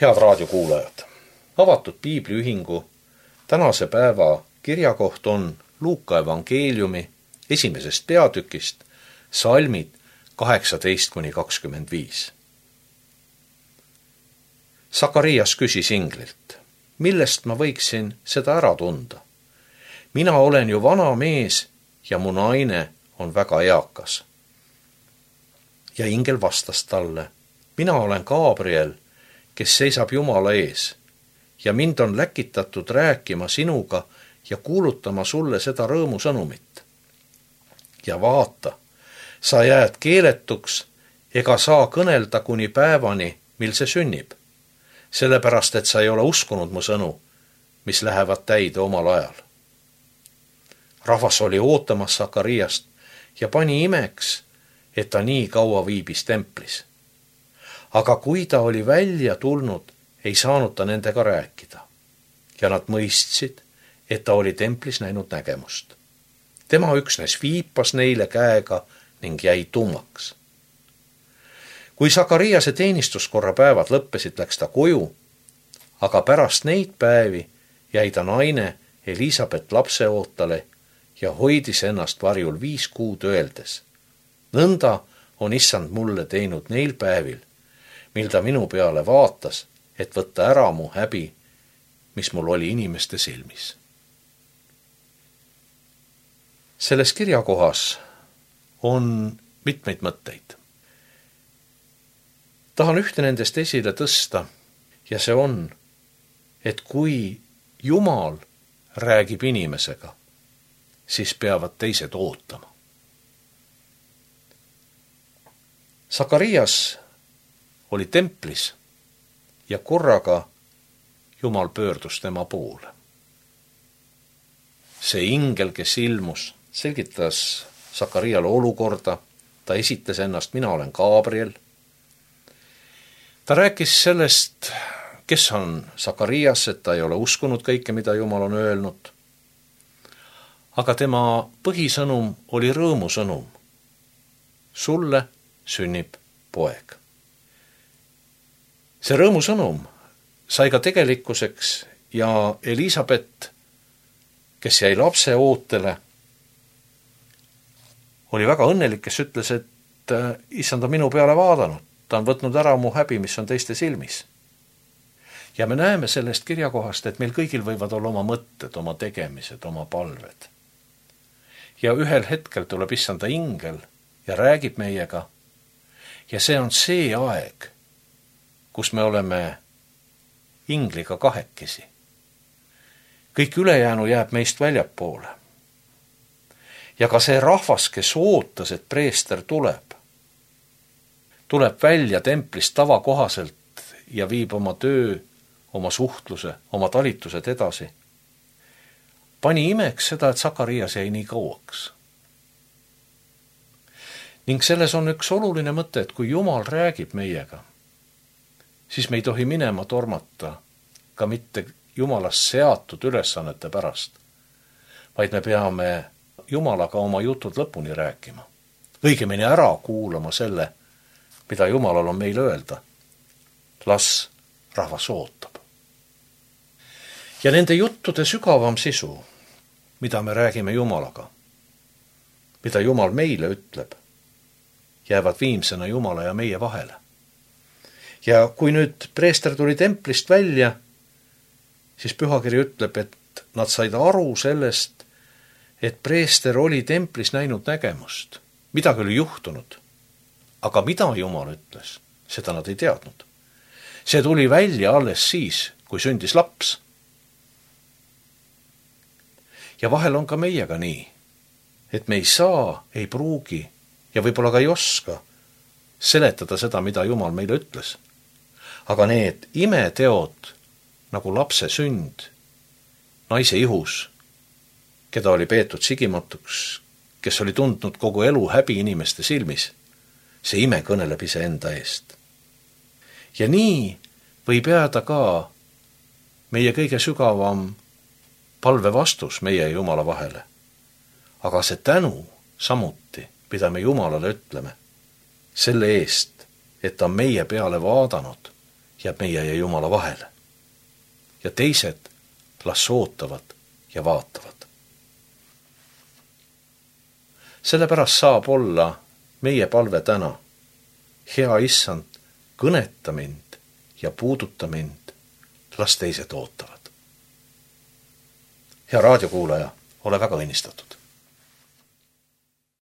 Head raadiokuulajad! Avatud piibliühingu tänase päeva kirjakoht on Luuka evangeeliumi 1. peatükist salmid 18-25. Sakarias küsis inglilt, millest ma võiksin seda ära tunda? Mina olen ju vana mees ja mu naine on väga eakas. Ja ingel vastas talle, mina olen Gabriel, kes seisab Jumala ees ja mind on läkitatud rääkima sinuga ja kuulutama sulle seda rõõmusõnumit. Ja vaata, sa jääd keeletuks ega saa kõnelda kuni päevani, mil see sünnib, sellepärast et sa ei ole uskunud mu sõnu, mis lähevad täide omal ajal. Rahvas oli ootamas Sakariast ja pani imeks, et ta nii kaua viibis templis. Aga kui ta oli välja tulnud, ei saanud ta nendega rääkida. Ja nad mõistsid, et ta oli templis näinud nägemust. Tema üksnes viipas neile käega ning jäi tummaks. Kui Sakariase teenistuskorra päevad lõppesid, läks ta koju, aga pärast neid päevi jäi ta naine Elisabet lapseootale ja hoidis ennast varjul 5 kuud öeldes. Nõnda on issand mulle teinud neil päevil, mil ta minu peale vaatas, et võtta ära mu häbi, mis mul oli inimeste silmis. Selles kirjakohas on mitmeid mõtteid. Tahan ühte nendest esile tõsta ja see on, et kui Jumal räägib inimesega, siis peavad teised ootama. Sakarias oli templis ja korraga Jumal pöördus tema poole. See ingel, kes ilmus, selgitas Sakariale olukorda, ta esitas ennast, mina olen Gabriel. Ta rääkis sellest, kes on Sakarias, et ta ei ole uskunud kõike, mida Jumal on öelnud. Aga tema põhisõnum oli rõõmusõnum. Sulle sünnib poeg. See rõõmusõnum sai ka tegelikkuseks ja Elisabet, kes jäi lapse ootele, oli väga õnnelik, kes ütles, et issand on minu peale vaadanud. Ta on võtnud ära mu häbi, mis on teiste silmis. Ja me näeme sellest kirjakohast, et meil kõigil võivad olla oma mõtted, oma tegemised, oma palved. Ja ühel hetkel tuleb issanda ingel ja räägib meiega. Ja see on see aeg, kus me oleme ingliga kahekesi. Kõik ülejäänu jääb meist väljapoole. Ja ka see rahvas, kes ootas, et preester tuleb välja templist tavakohaselt ja viib oma töö, oma suhtluse, oma talitused edasi. Pani imeks seda, et Sakarias jäi nii kauaks. Ning selles on üks oluline mõte, et kui Jumal räägib meiega, siis me ei tohi minema tormata ka mitte Jumalast seatud ülesannete pärast, vaid me peame Jumalaga oma jutud lõpuni rääkima. Õigemini ära kuulama selle, mida Jumalal on meile öelda. Las rahvas ootab. Ja nende juttude sügavam sisu, mida me räägime Jumalaga, mida Jumal meile ütleb, jäävad viimsena Jumala ja meie vahele. Ja kui nüüd preester tuli templist välja, siis pühakiri ütleb, et nad said aru sellest, et preester oli templis näinud nägemust. Midagi oli juhtunud. Aga mida Jumal ütles, seda nad ei teadnud. See tuli välja alles siis, kui sündis laps. Ja vahel on ka meiega nii, et me ei saa, ei pruugi ja võib-olla ka ei oska seletada seda, mida Jumal meile ütles. Aga need imeteod, nagu lapse sünd, naise ihus, keda oli peetud sigimatuks, kes oli tundnud kogu elu häbi inimeste silmis, see ime kõneleb iseenda eest. Ja nii võib jääda ka meie kõige sügavam palve vastus meie ja Jumala vahele. Aga see tänu samuti, mida me Jumalale ütleme, selle eest, et ta meie peale vaadanud jääb meie ja Jumala vahele. Ja teised las ootavad ja vaatavad. Sellepärast saab olla meie palve täna: hea Issand, kõneta mind ja puuduta mind, las teised ootavad. Hea raadiokuulaja, ole väga õnnistatud.